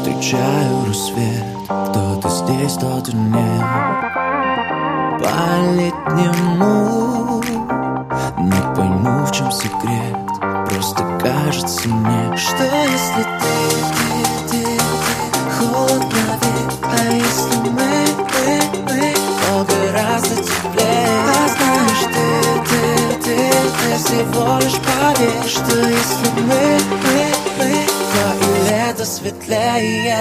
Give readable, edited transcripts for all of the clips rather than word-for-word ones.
Встречаю рассвет, кто-то здесь, кто-то нет. По-летнему не пойму, в чем секрет. Просто кажется мне, что если ты холодно ведь, а если мы то гораздо теплее. А знаешь, ты всего лишь поверь, что если мы то и лето светлее.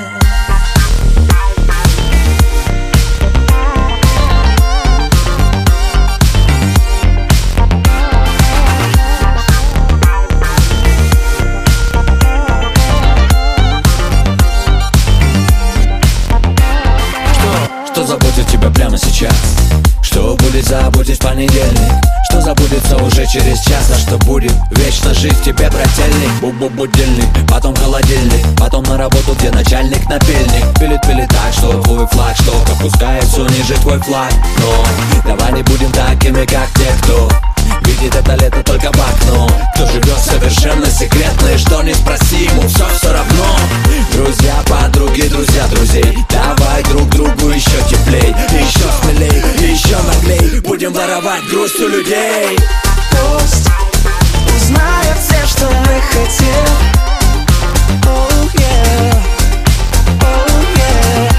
Что заботит тебя прямо сейчас? Что будет забудешь в понедельник? Что забудется уже через час? А что будет вечно жить в тебе, брательник? Будильник, потом холодильник, потом на работу, где начальник напильник. Пилит так, что твой флаг, что опускается ниже твой флаг. Но давай не будем такими, как те, кто видит это лето только в окно. Кто живет совершенно секретно, и что не спроси, ему все равно. Друзья, подруги, друзья, друзей, давай друг другу еще теплей, еще смелей, еще наглей. Будем воровать грусть у людей. Пусть узнают все, что мы хотим. Oh yeah, oh yeah.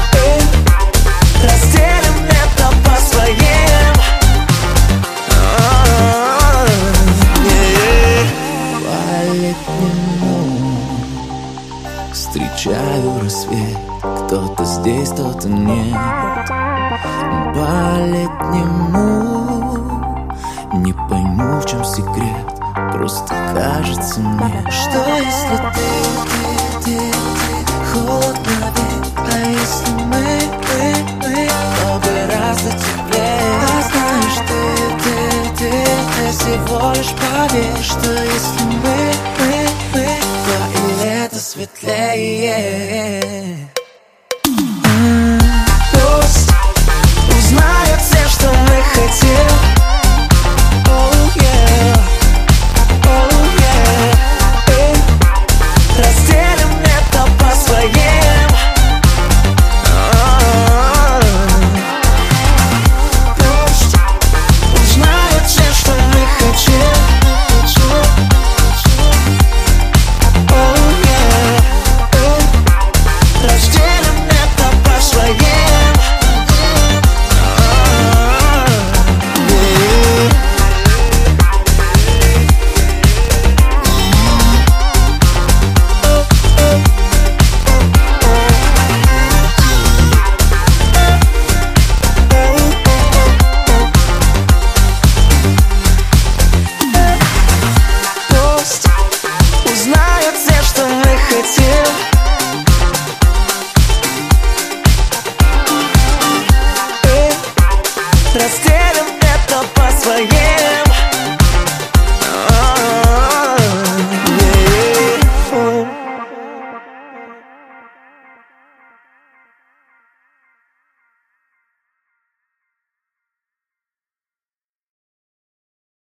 Разделим это по своим. По-летнему встречаю рассвет, кто-то здесь, кто-то нет. По-летнему не пойму, в чем секрет. Просто кажется мне, что если ты холодно ведь, а если мы то гораздо теплее. А знаешь, ты всего лишь поверь, что если мы то и лето светлее.